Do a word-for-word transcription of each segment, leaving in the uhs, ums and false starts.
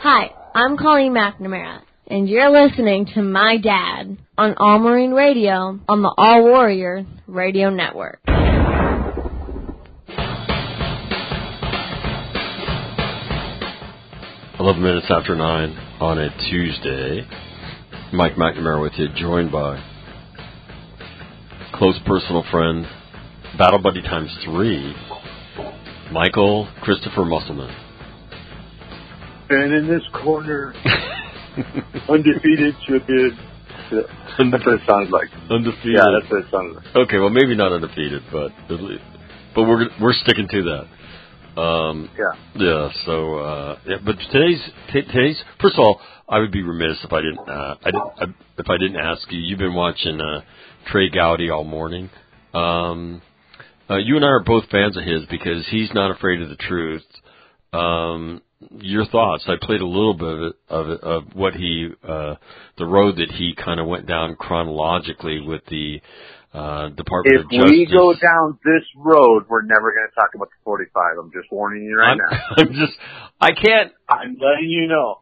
Hi, I'm Colleen McNamara, and you're listening to My Dad on All Marine Radio on the All Warrior Radio Network. eleven minutes after nine on a Tuesday. Mike McNamara with you, joined by close personal friend, battle buddy times three, Michael Christopher Musselman. And in this corner, undefeated champion. That's what it sounds like. Undefeated. Yeah, that's what it sounds like. Okay, well, maybe not undefeated, but but we're we're sticking to that. Um, yeah. Yeah. So, uh, yeah. But today's t- today's first of all, I would be remiss if I didn't uh, I didn't I, if I didn't ask you. You've been watching uh, Trey Gowdy all morning. Um, uh, you and I are both fans of his because he's not afraid of the truth. Um, your thoughts? I played a little bit of it, of, it, of what he, uh, the road that he kind of went down chronologically with the uh, Department if of Justice. If we go down this road, we're never going to talk about the forty-five. I'm just warning you right I'm, now. I'm just, I can't. I'm letting you know.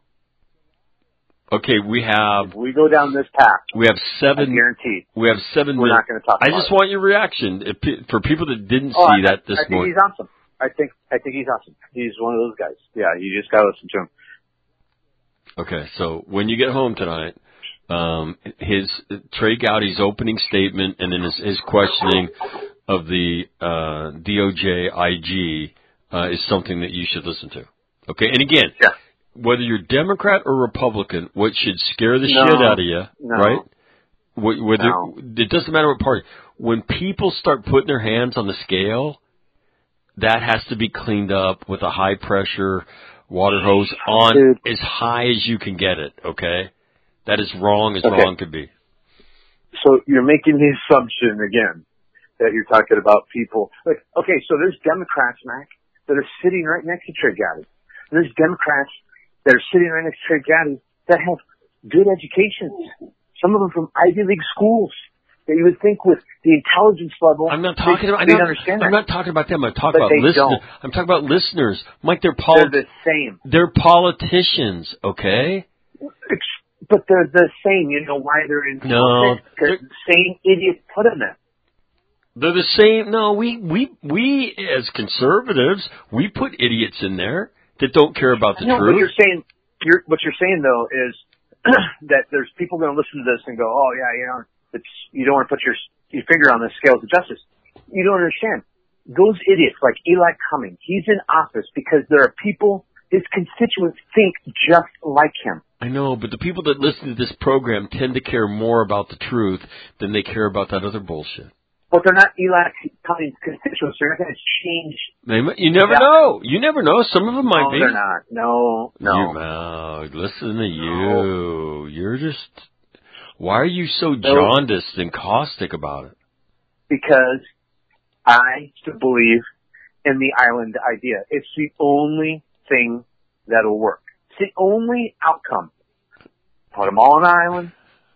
Okay, we have. If we go down this path, we have seven. I guarantee. We have seven. We're minutes. not going to talk. I about just it. want your reaction if, for people that didn't oh, see I, that this I think morning. He's awesome. I think I think he's awesome. He's one of those guys. Yeah, you just got to listen to him. Okay, so when you get home tonight, um, his Trey Gowdy's opening statement and then his, his questioning of the uh, D O J I G uh, is something that you should listen to. Okay, and again, yeah. whether you're Democrat or Republican, what should scare the no, shit out of you, no, right? Whether no. It doesn't matter what party. When people start putting their hands on the scale, that has to be cleaned up with a high pressure water hose on Dude. as high as you can get it, okay? That is wrong as okay. wrong could be. So you're making the assumption again that you're talking about people. Like, okay, so there's Democrats, Mac, that are sitting right next to Trey Gowdy. There's Democrats that are sitting right next to Trey Gowdy that have good educations. Some of them from Ivy League schools. That you would think with the intelligence level, I'm not talking they, about. I'm they'd not, understand I'm that. not talking about them. I'm talking But about listeners. don't. I'm talking about listeners, Mike. They're poli- They're the same. They're politicians, okay? But they're the same. You know why they're in no, politics? Because the same idiots put them there. They're the same. No, we we we as conservatives, we put idiots in there that don't care about the no, truth. What you're saying, you're, what you're saying though is that there's people going to listen to this and go, oh yeah, you know, it's you don't want to put your your finger on the scales of justice. You don't understand. Those idiots like Eli Cummings, he's in office because there are people, his constituents think just like him. I know, but the people that listen to this program tend to care more about the truth than they care about that other bullshit. But they're not Eli Cummings' constituents. They're not going to change. They, you never that. know. You never know. Some of them might no, be. No, they're not. No, no. You, no, listen to you. No. You're just... Why are you so jaundiced and caustic about it? Because I still believe in the island idea. It's the only thing that'll work. It's the only outcome. Put them all on an island.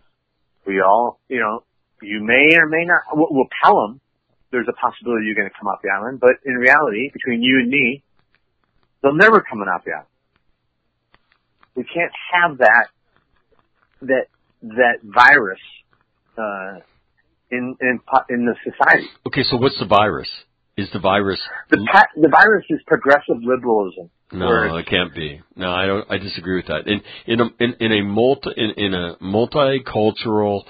We all, you know, you may or may not, we'll, we'll tell them there's a possibility you're going to come off the island, but in reality, between you and me, they'll never come off the island. We can't have that, that, that virus, uh, in, in, in the society. Okay, so what's the virus? Is the virus... The, pa- the virus is progressive liberalism. No, it can't be. No, I don't. I disagree with that. In in a in, in a multi in, in a multicultural,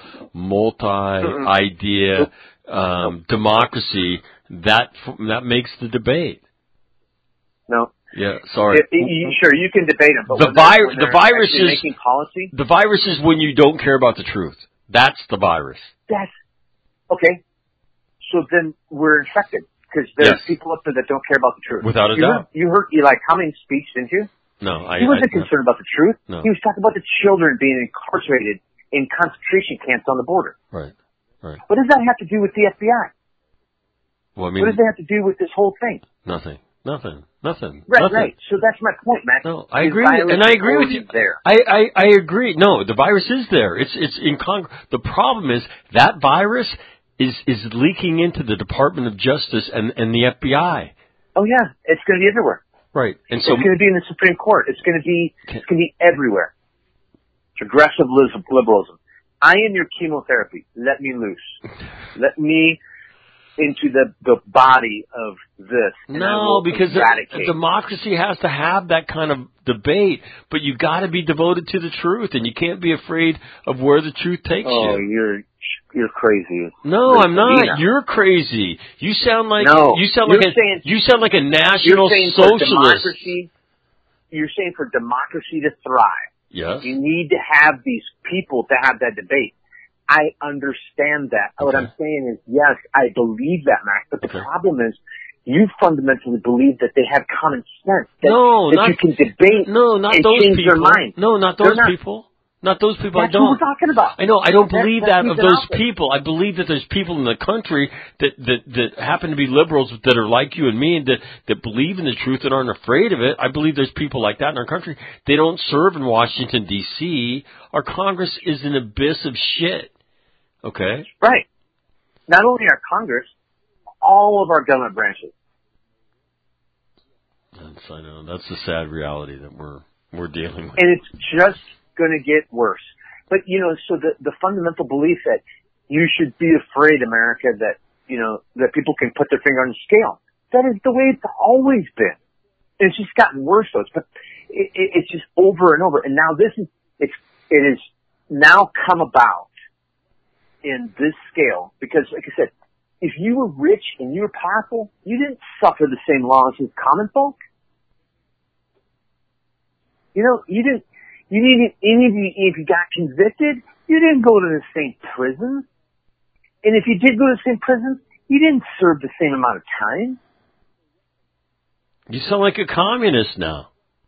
multi-idea um, democracy, that that makes the debate. No. Yeah, sorry. It, it, you, sure, you can debate them, but the when virus, when the virus is making policy. The virus is when you don't care about the truth. That's the virus. That's okay. So then we're infected. Because there's yes. people up there that don't care about the truth. Without a you doubt. Heard, you heard Eli Cummings' speech, didn't you? No, I He wasn't I, concerned no. about the truth. No. He was talking about the children being incarcerated in concentration camps on the border. Right, right. What does that have to do with the F B I? Well, I mean, what does that have to do with this whole thing? Nothing. Nothing. Nothing. Right, nothing. right. So that's my point, Matt. No, I agree, and I agree with you. There. I, I, I agree. No, the virus is there. It's it's in Congress. The problem is that virus is is leaking into the Department of Justice and, and the F B I. Oh yeah, it's going to be everywhere. Right. And so it's going to be in the Supreme Court. It's going to be it's going to be everywhere. Progressive liberalism. I am your chemotherapy. Let me loose. Let me into the the body of this. No, because a, a democracy has to have that kind of debate, but you got to be devoted to the truth, and you can't be afraid of where the truth takes oh, you. Oh, you're you're crazy. No, I'm not. You're crazy. You sound like no, you sound like a saying, you sound like a national you're saying socialist. For democracy, you're saying for democracy to thrive, yes, you need to have these people to have that debate. I understand that. Okay. What I'm saying is, yes, I believe that, Max. But the okay. problem is, you fundamentally believe that they have common sense. That, no, that not, you can debate no, not and those change people. their mind. No, not those not, people. Not those people. That's I don't. What we're talking about. I know. I don't believe that, that of those people. I believe that there's people in the country that, that that happen to be liberals that are like you and me, and that that believe in the truth and aren't afraid of it. I believe there's people like that in our country. They don't serve in Washington D C Our Congress is an abyss of shit. Okay. Right. Not only our Congress, all of our government branches. That's, I know. That's the sad reality that we're we're dealing with. And it's just going to get worse. But, you know, so the, the fundamental belief that you should be afraid, America, that, you know, that people can put their finger on the scale. That is the way it's always been. And it's just gotten worse, though. But it, it, it's just over and over. And now this is, it's, it is now come about in this scale. Because, like I said, if you were rich and you were powerful, you didn't suffer the same laws as common folk. You know, you didn't, you didn't, any of you, if you got convicted, you didn't go to the same prison. And if you did go to the same prison, you didn't serve the same amount of time. You sound like a communist now.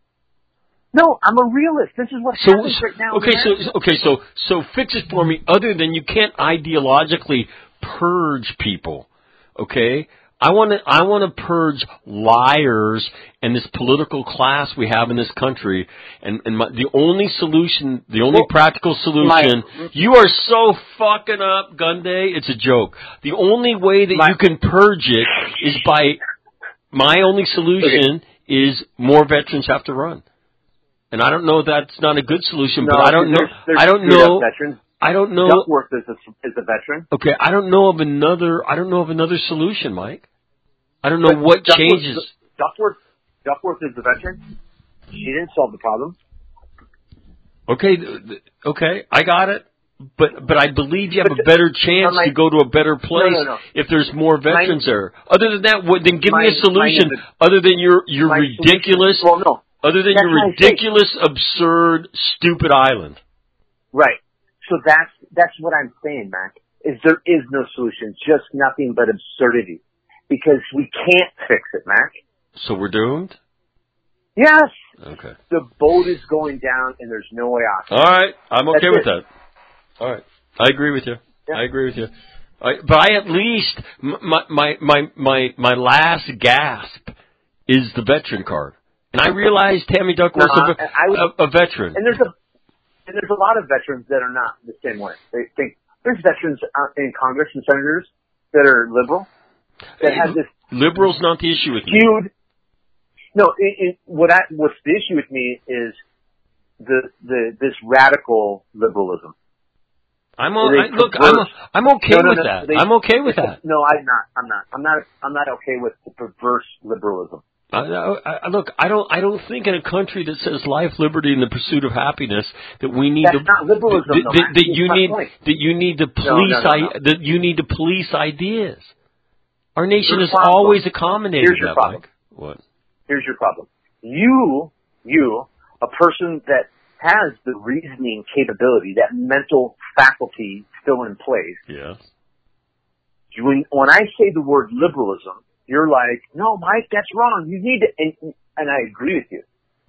No, I'm a realist. This is what so, happens right now. Okay, so okay, so so fix it for me. Other than you can't ideologically purge people, okay? I want to I want to purge liars and this political class we have in this country. And, and my, the only solution, the only well, practical solution, my, you are so fucking up, Gunday. It's a joke. The only way that my, you can purge it is by. My only solution okay. is more veterans have to run. And I don't know if that's not a good solution, no, but I don't know. There's, there's I don't know. Veterans. I don't know. Duckworth is a, is a veteran. Okay, I don't know of another. I don't know of another solution, Mike. I don't know but what Duckworth, changes. Duckworth, Duckworth is the veteran. She didn't solve the problem. Okay, okay, I got it. But but I believe you have but a better chance my, to go to a better place no, no, no. if there's more veterans my, there. Other than that, what, then give my, me a solution. my, other than your your ridiculous. Well, no. Other than That's your ridiculous, absurd, stupid island. Right. So that's that's what I'm saying, Mac. Is there is no solution, just nothing but absurdity, because we can't fix it, Mac. So we're doomed? Yes. Okay. The boat is going down, and there's no way out. All right, I'm okay that's with it. that. All right, I agree with you. Yeah. I agree with you. I, but I at least my my my my my last gasp is the veteran card. And I realize Tammy Duckworth's no, a, a, a veteran. And there's a and there's a lot of veterans that are not the same way. They think there's veterans in Congress and senators that are liberal that have this. Liberal's not the issue with me. Skewed. No, it, it, what I, what's the issue with me is the the this radical liberalism. I'm o- I, look. I'm I'm okay no, no, with no, that. They, I'm okay with that. No, I'm not. I'm not. I'm not. I'm not okay with the perverse liberalism. I, I, look, I don't. I don't think in a country that says life, liberty, and the pursuit of happiness that we need That's to. not liberalism, that, though, that, that you need. Point. That you need to police. No, no, no, no. I, that you need to police ideas. Our nation Here's has always accommodated Here's your that. Problem. Mike. What? Here's your problem. You, you, a person that has the reasoning capability, that mental faculty still in place. Yes. When when I say the word liberalism, you're like, no, Mike, that's wrong. You need to, and, and I agree with you.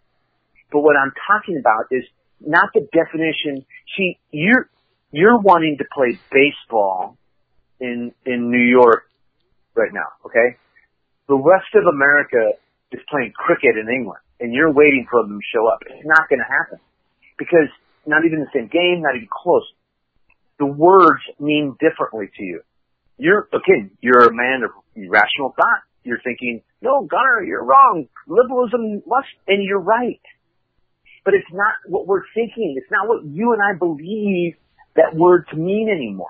But what I'm talking about is not the definition. See, you're, you're wanting to play baseball in, in New York right now, okay? The rest of America is playing cricket in England, and you're waiting for them to show up. It's not going to happen. Because not even the same game, not even close. The words mean differently to you. You're, again, you're a man of rational thought. you're thinking, no, Gunnar, you're wrong. Liberalism must, and you're right. But it's not what we're thinking. It's not what you and I believe that word to mean anymore.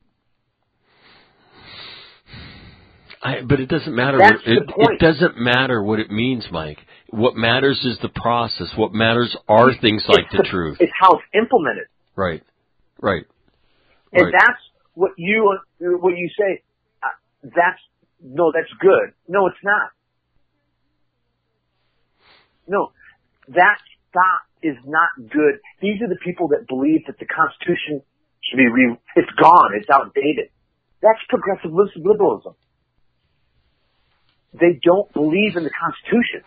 I, but it doesn't matter. That's What, it, the point. It doesn't matter what it means, Mike. What matters is the process. What matters are things like it's the, the truth. It's how it's implemented. Right. Right. And right. that's what you what you say. Uh, that's no, that's good. No, it's not. No, that thought is not good. These are the people that believe that the Constitution should be re. It's gone. It's outdated. That's progressive liberalism. They don't believe in the Constitution.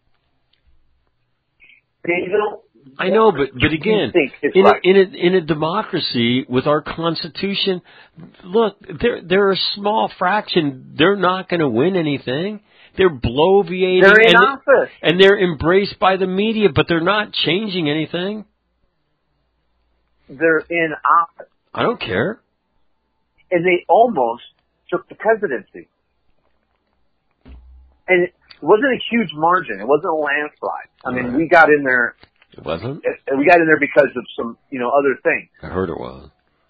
They don't. I know, but but again, in right. a, in a in a democracy with our Constitution, look, they're they're a small fraction. They're not going to win anything. They're bloviating. They're in and, office, and they're embraced by the media, but they're not changing anything. They're in office. I don't care. And they almost took the presidency. And it wasn't a huge margin. It wasn't a landslide. I mean, right. we got in there. It wasn't? We got in there because of some, you know, other things. I heard it was.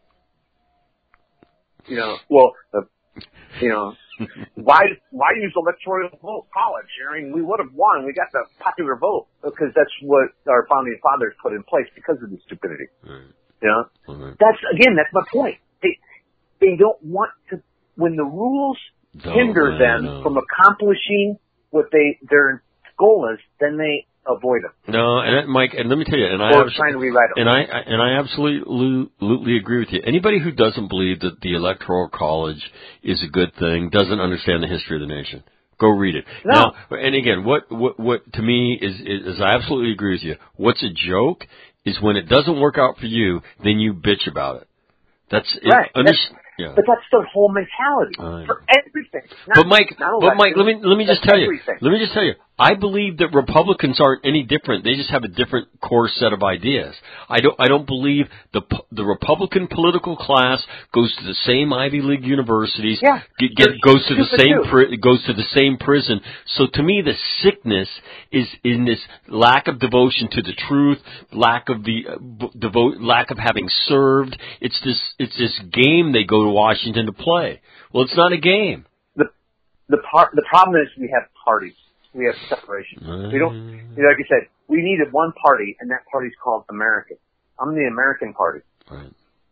You know, well, the, you know, why why use electoral vote college? I mean, we would have won. We got the popular vote because that's what our founding fathers put in place because of the stupidity. Right. You know, right. that's again, that's my point. They they don't want to when the rules don't, hinder them know. from accomplishing what they their goal is, then they avoid them. No, and Mike, and let me tell you, and I or trying to rewrite them. And I and I absolutely, absolutely agree with you. Anybody who doesn't believe that the Electoral College is a good thing doesn't understand the history of the nation. Go read it. No. Now, and again, what what what to me is, is is I absolutely agree with you. What's a joke is when it doesn't work out for you, then you bitch about it. That's right. It, under, that's, yeah. But that's their whole mentality for everything. Not, but Mike, not but Mike, let me let me just tell everything. you. Let me just tell you. I believe that Republicans aren't any different. They just have a different core set of ideas. I don't. I don't believe the the Republican political class goes to the same Ivy League universities. Yeah, get, get, goes to the same pri- too. goes to the same prison. So to me, the sickness is in this lack of devotion to the truth, lack of the uh, devote, lack of having served. It's this. It's this game they go to Washington to play. Well, it's not a game. The the part the problem is we have parties. We have separation. Mm. We don't, you know, like you said, we needed one party, and that party's called American. I'm the American Party. Right.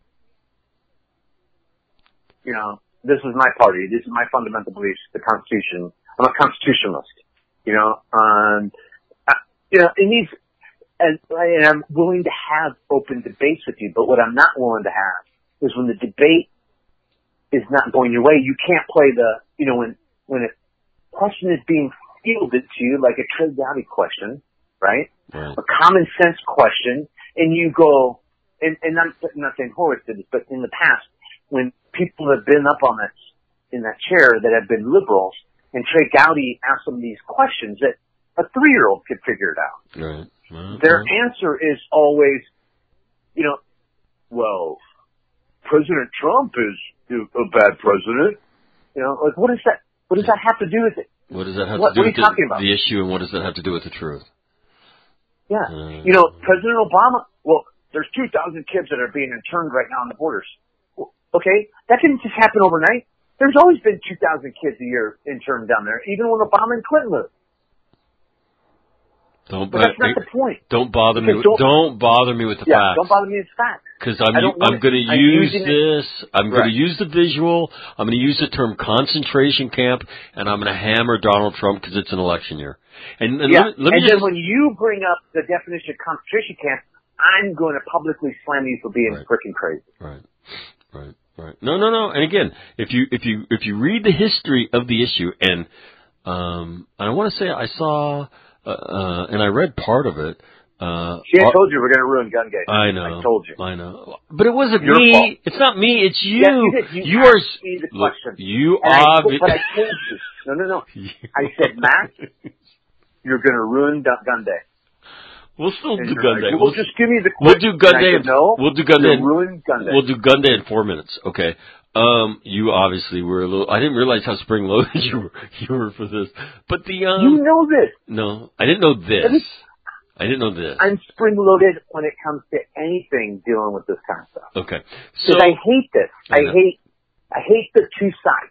You know, this is my party. This is my fundamental beliefs, the Constitution. I'm a constitutionalist. You know, um, I, you know, it needs, and, and I'm willing to have open debates with you, but what I'm not willing to have is when the debate is not going your way, you can't play the, you know, when, when a question is being fielded to you like a Trey Gowdy question, right? right? A common sense question, and you go, and, and I'm not saying Horowitz did this, but in the past, when people have been up on that, in that chair that have been liberals, and Trey Gowdy asked them these questions that a three-year-old could figure it out. Right. Well, Their well. answer is always, you know, well, President Trump is a bad president. You know, like, what is that? What does that have to do with it? What does that have what, to do what with are you the, the issue, and what does that have to do with the truth? Yeah. Uh, you know, President Obama, well, there's two thousand kids that are being interned right now on the borders. Well, okay, that didn't just happen overnight. There's always been two thousand kids a year interned down there, even when Obama and Clinton lived. Don't, but that's not the point. Don't bother me. With, don't, don't bother me with the yeah, facts. Don't bother me with facts. Because I'm I'm going to use this. It. I'm right. going to use the visual. I'm going to use the term concentration camp, and I'm going to hammer Donald Trump because it's an election year. And, and yeah. let me, let me and just, then when you bring up the definition of concentration camp, I'm going to publicly slam you for being right. freaking crazy. Right. Right. Right. No. No. No. And again, if you if you if you read the history of the issue, and um, I want to say I saw. Uh, uh, and I read part of it. Uh, See, I told you we're going to ruin Gungay. I know. I told you. I know. But it wasn't Your me. fault. It's not me. It's you. Yes, you did. You, you asked are. Me the Look, question. you and are. I, but I told you. No, no, no. I said, Matt, you're going to ruin Gunday. We'll still and do Gunday. Like, well, we'll just give me the. We'll do Gunday. No. We'll do Gunday. Ruin Gunday. We'll do Gunday in four minutes. Okay. Um, you obviously were a little. I didn't realize how spring-loaded you were. You were for this, but the um. You know this. No, I didn't know this. I didn't know this. I'm spring-loaded when it comes to anything dealing with this kind of stuff. Okay, so Because I hate this. I, I I hate. I hate the two sides.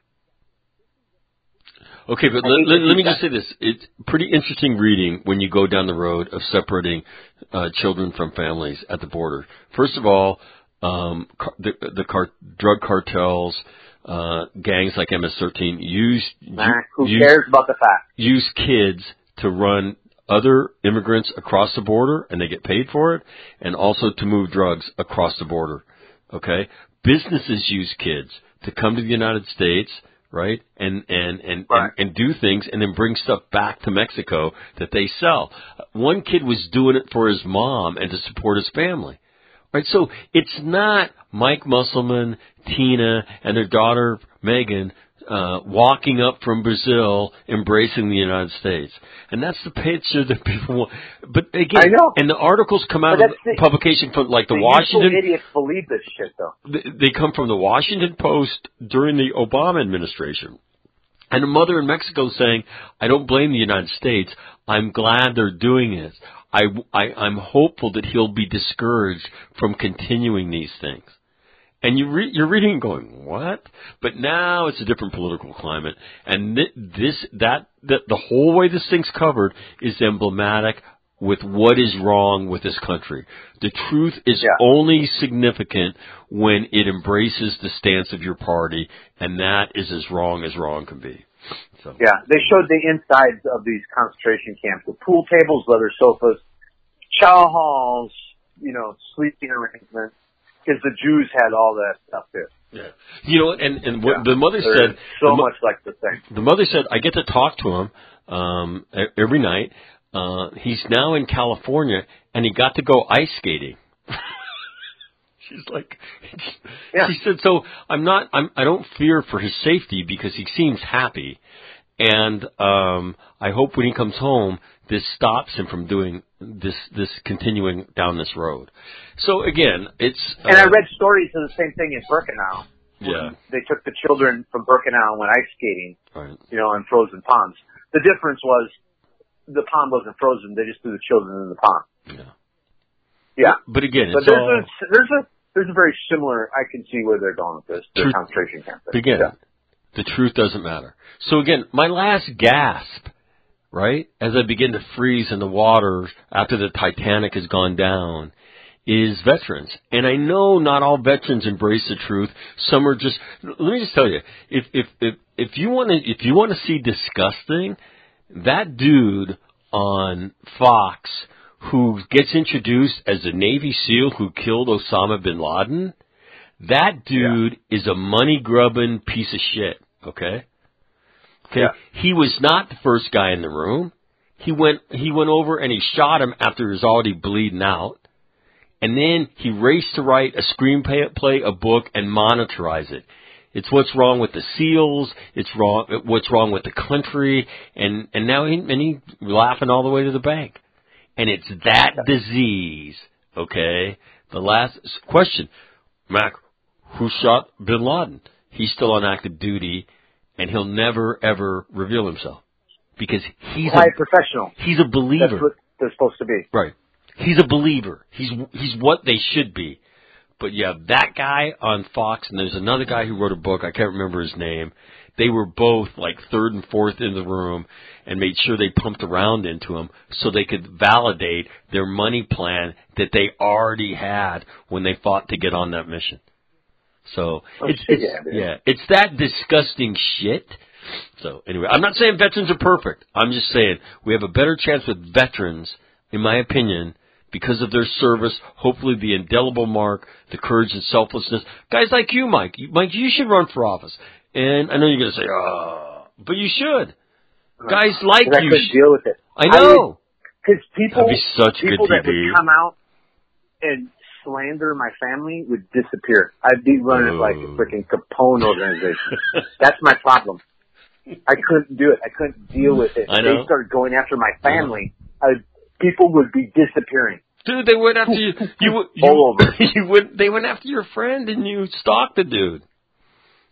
Okay, but let, let, let me just say this. It's pretty interesting reading when you go down the road of separating uh, children from families at the border. First of all, um, car, the, the car, drug cartels, uh, gangs like M S thirteen use, Nah, who use, cares about the fact? use kids to run other immigrants across the border, and they get paid for it, and also to move drugs across the border. Okay? Businesses use kids to come to the United States, right, and and and, Right. and and do things, and then bring stuff back to Mexico that they sell. One kid was doing it for his mom and to support his family, right? So it's not Mike Musselman, Tina, and their daughter Megan uh, walking up from Brazil, embracing the United States, and that's the picture that people want. But again, I know. and the articles come out But of that's the- publication from like the, The Washington. useful idiots believe this shit, though. They come from the Washington Post during the Obama administration. And a mother in Mexico saying, I don't blame the United States. I'm glad they're doing it. I, I, I'm hopeful that he'll be discouraged from continuing these things. And you re- you're reading and going, what? But now it's a different political climate. And th- this, that, that, the whole way this thing's covered is emblematic with what is wrong with this country. The truth is Yeah. only significant when it embraces the stance of your party, and that is as wrong as wrong can be. So. Yeah, they showed the insides of these concentration camps with pool tables, leather sofas, chow halls, you know, sleeping arrangements, because the Jews had all that stuff too. Yeah. You know, and, and what Yeah. the mother They're said... so the mo- much like the thing. The mother said, I get to talk to him um, e- every night. Uh, he's now in California, and he got to go ice skating. She's like, Yeah. she said, so I'm not, I'm, I don't fear for his safety because he seems happy. And um, I hope when he comes home, this stops him from doing this, this continuing down this road. So again, it's... Uh, And I read stories of the same thing in Birkenau. Yeah. They took the children from Birkenau and went ice skating, Right. you know, in frozen ponds. The difference was the pond wasn't frozen. They just threw the children in the pond. Yeah. Yeah. But again, But it's there's all... a, there's a, there's a very similar, I can see where they're going with this, the Truth- concentration camp. But again, Yeah. the truth doesn't matter. So again, my last gasp, right, as I begin to freeze in the water after the Titanic has gone down, is veterans. And I know not all veterans embrace the truth. Some are just, let me just tell you, if, if, if, if you want to, if you want to see disgusting, that dude on Fox who gets introduced as a Navy SEAL who killed Osama bin Laden, that dude yeah. is a money-grubbing piece of shit, okay? Okay. Yeah. He was not the first guy in the room. He went, he went over and he shot him after he was already bleeding out. And then he raced to write a screenplay, a book, and monetize it. It's what's wrong with the SEALs. It's wrong. What's wrong with the country? And and now he and he's laughing all the way to the bank. And it's that disease. Okay. The last question, Mac, who shot Bin Laden? He's still on active duty, and he'll never ever reveal himself because he's High a professional. He's a believer. That's what they're supposed to be. Right. He's a believer. He's he's what they should be. But yeah, that guy on Fox, and there's another guy who wrote a book, I can't remember his name. They were both like third and fourth in the room and made sure they pumped around into him so they could validate their money plan that they already had when they fought to get on that mission. So oh, it's, shit, it's yeah, yeah, it's that disgusting shit. So anyway, I'm not saying veterans are perfect. I'm just saying we have a better chance with veterans, in my opinion, because of their service, hopefully the indelible mark, the courage and selflessness. Guys like you, Mike. Mike, you should run for office. And I know you're going to say, oh, but you should. Guys like I you. couldn't deal with it. I know. Because people, That'd be such people good that T V. would come out and slander my family would disappear. I'd be running Ooh. like a freaking Capone organization. That's my problem. I couldn't do it. I couldn't deal with it. I If know. they started going after my family, I would, people would be disappearing. Dude, they went after you. You, you, All over. you went. They went after your friend, and you stalked the dude.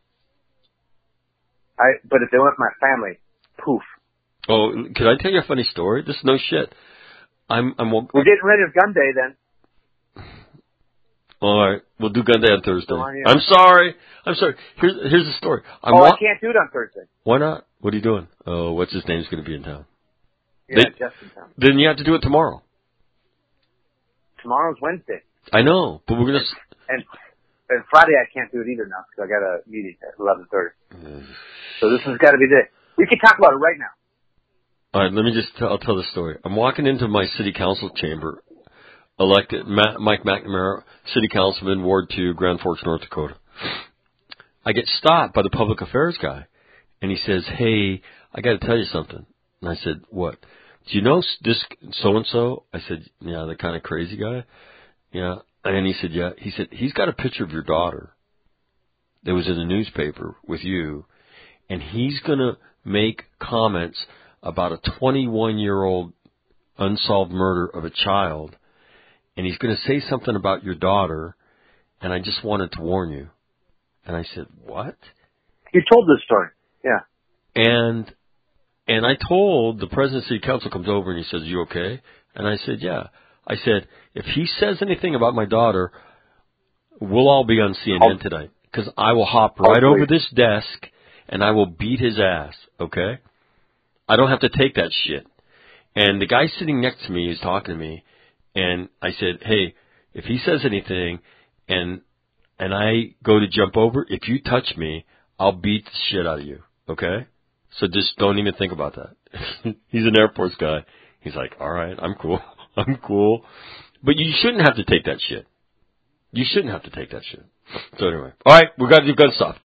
I, but if they went with my family, poof. Oh, can I tell you a funny story? This is no shit. I'm, I'm. We're getting ready for gun day then. All right, we'll do gun day on Thursday. On, yeah. I'm sorry. I'm sorry. Here's here's the story. I'm oh, wa- I can't do it on Thursday. Why not? What are you doing? Oh, what's his name's going to be in town? Yeah, they, Jeff's in town. Then you have to do it tomorrow. Tomorrow's Wednesday. I know, but we're gonna. And and Friday I can't do it either now because I got a meeting at eleven thirty. Mm. So this has got to be the. We can talk about it right now. All right, let me just. T- I'll tell the story. I'm walking into my city council chamber. Elected Ma- Mike McNamara, city councilman, Ward two, Grand Forks, North Dakota. I get stopped by the public affairs guy, and he says, "Hey, I got to tell you something." And I said, "What? Do you know this so and so?" I said, "Yeah, the kind of crazy guy." Yeah, and he said, "Yeah." He said, "He's got a picture of your daughter that was in the newspaper with you, and he's gonna make comments about a twenty-one-year-old unsolved murder of a child." And he's going to say something about your daughter, and I just wanted to warn you. And I said, what? You told this story. Yeah. And and I told the president of the city council comes over and he says, you okay? And I said, yeah. I said, if he says anything about my daughter, we'll all be on C N N tonight. Because I will hop right over this desk and I will beat his ass, okay? I don't have to take that shit. And the guy sitting next to me is talking to me. And I said, hey, if he says anything and and I go to jump over, if you touch me, I'll beat the shit out of you, okay? So just don't even think about that. He's an Air Force guy. He's like, all right, I'm cool. I'm cool. But you shouldn't have to take that shit. You shouldn't have to take that shit. So anyway. All right, we got to do gun stuff.